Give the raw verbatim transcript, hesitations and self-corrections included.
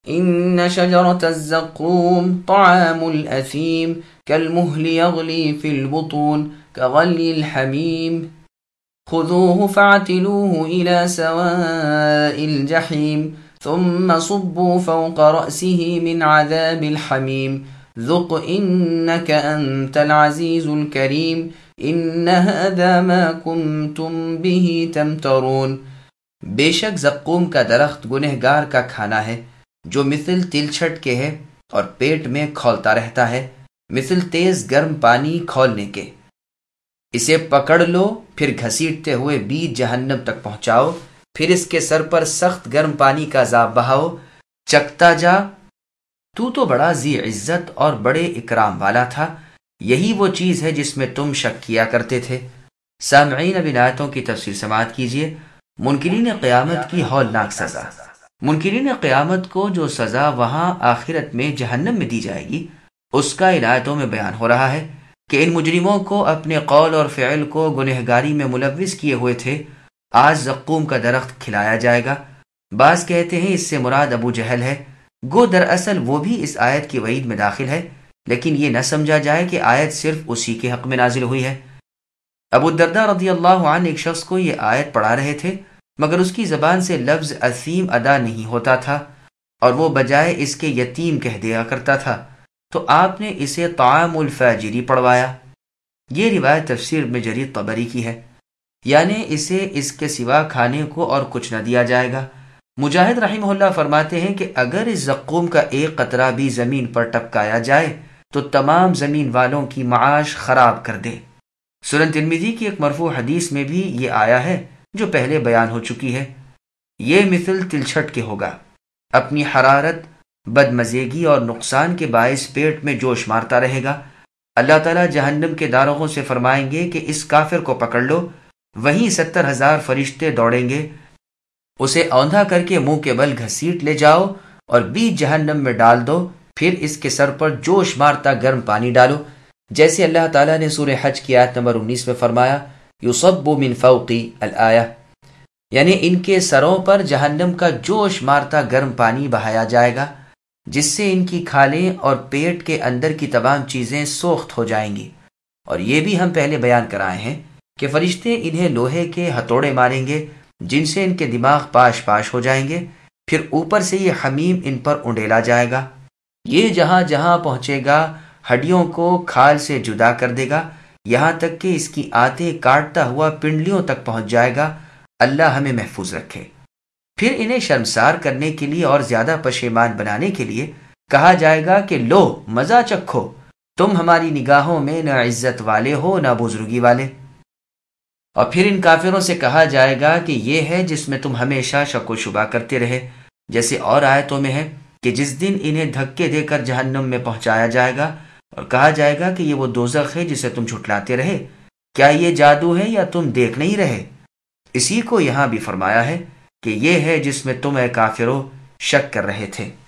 إن شجرة الزقوم طعام الأثيم كالمهل يغلي في البطون كغلي الحميم خذوه فاعتلوه إلى سواء الجحيم ثم صبوا فوق رأسه من عذاب الحميم ذق إنك أنت العزيز الكريم إن هذا ما كنتم به تمترون. بے شک زقوم کا درخت گنہگار کا کھانا ہے جو مثل تلچھٹ کے ہے اور پیٹ میں کھولتا رہتا ہے مثل تیز گرم پانی کھولنے کے. اسے پکڑ لو پھر گھسیٹتے ہوئے بیچ جہنم تک پہنچاؤ، پھر اس کے سر پر سخت گرم پانی کا عذاب بہاؤ. چکتا جا، تو تو بڑا ذی عزت اور بڑے اکرام والا تھا. یہی وہ چیز ہے جس میں تم شک کیا کرتے تھے. سامعین، اب ان آیتوں کی تفسیر سماعت کیجیے. منکرین قیامت کی ہولناک سزا. منکرین قیامت کو جو سزا وہاں آخرت میں جہنم میں دی جائے گی اس کا ان آیتوں میں بیان ہو رہا ہے کہ ان مجرموں کو اپنے قول اور فعل کو گنہگاری میں ملوث کیے ہوئے تھے. آج زقوم کا درخت کھلایا جائے گا. بعض کہتے ہیں اس سے مراد ابو جہل ہے. گو دراصل وہ بھی اس آیت کی وعید میں داخل ہے، لیکن یہ نہ سمجھا جائے کہ آیت صرف اسی کے حق میں نازل ہوئی ہے. ابو الدرداء رضی اللہ عنہ ایک شخص کو یہ آیت پڑھا رہے تھے مگر اس کی زبان سے لفظ اثیم ادا نہیں ہوتا تھا اور وہ بجائے اس کے یتیم کہہ دیا کرتا تھا، تو آپ نے اسے طعام الفاجری پڑھوایا. یہ روایت تفسیر ابن جریر طبری کی ہے، یعنی اسے اس کے سوا کھانے کو اور کچھ نہ دیا جائے گا. مجاہد رحمہ اللہ فرماتے ہیں کہ اگر اس زقوم کا ایک قطرہ بھی زمین پر ٹپکایا جائے تو تمام زمین والوں کی معاش خراب کر دے. سنن ترمذی کی ایک مرفوع حدیث میں بھی یہ آیا ہے جو پہلے بیان ہو چکی ہے. یہ مثل تلچھٹ کے ہوگا، اپنی حرارت، بدمزیگی اور نقصان کے باعث پیٹ میں جوش مارتا رہے گا. اللہ تعالیٰ جہنم کے داروغوں سے فرمائیں گے کہ اس کافر کو پکڑ لو. وہیں ستر ہزار فرشتے دوڑیں گے، اسے اوندھا کر کے منہ کے بل گھسیٹ لے جاؤ اور بیچ جہنم میں ڈال دو، پھر اس کے سر پر جوش مارتا گرم پانی ڈالو، جیسے اللہ تعالیٰ نے سورہ حج کی آیت نمبر انیس میں فرمایا یصب من فوقی الآیہ، یعنی ان کے سروں پر جہنم کا جوش مارتا گرم پانی بہایا جائے گا جس سے ان کی کھالیں اور پیٹ کے اندر کی تمام چیزیں سوخت ہو جائیں گی. اور یہ بھی ہم پہلے بیان کرائے ہیں کہ فرشتے انہیں لوہے کے ہتھوڑے ماریں گے جن سے ان کے دماغ پاش پاش ہو جائیں گے، پھر اوپر سے یہ حمیم ان پر انڈیلا جائے گا. یہ جہاں جہاں پہنچے گا ہڈیوں کو کھال سے جدا کر دے گا، یہاں تک کہ اس کی آتے کاٹتا ہوا پنڈلیوں تک پہنچ جائے گا. اللہ ہمیں محفوظ رکھے. پھر انہیں شرمسار کرنے کے لیے اور زیادہ پشیمان بنانے کے لیے کہا جائے گا کہ لو مزہ چکھو، تم ہماری نگاہوں میں نہ عزت والے ہو نہ بزرگی والے. اور پھر ان کافروں سے کہا جائے گا کہ یہ ہے جس میں تم ہمیشہ شک و شبہ کرتے رہے، جیسے اور آیتوں میں ہے کہ جس دن انہیں دھکے دے کر جہنم میں پہنچایا جائے گا اور کہا جائے گا کہ یہ وہ دوزخ ہے جسے تم جھٹلاتے رہے، کیا یہ جادو ہے یا تم دیکھ نہیں رہے؟ اسی کو یہاں بھی فرمایا ہے کہ یہ ہے جس میں تم اے کافرو شک کر رہے تھے.